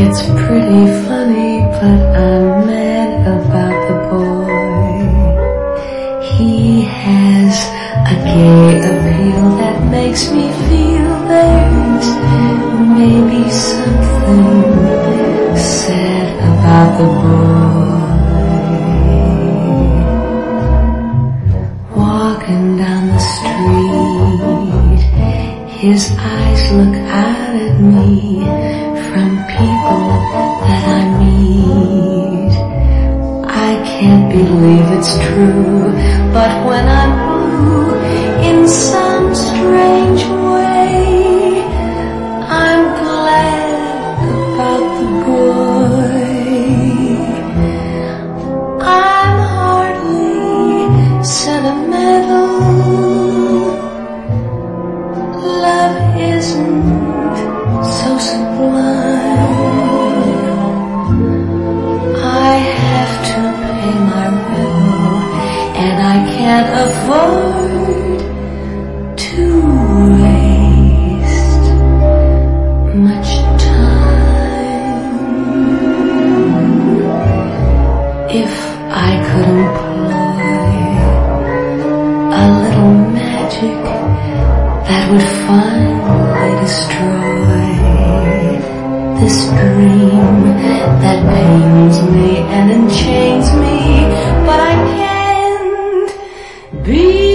It's pretty funny, but I'm mad about the boy. He has a gay appeal that makes me feel there's maybe something sad about the boy. Walking down the street, his eyes look out at me from people that I meet. I can't believe it's true, but when I'm blue in some strange way, I'm glad about the boy. I'm hardly sentimental. Love isn't so sublime. I have to pay my bill, and I can't afford to waste much time. If I could employ a little magic that would finally destroy this dream that pains me and enchains me, but I can't be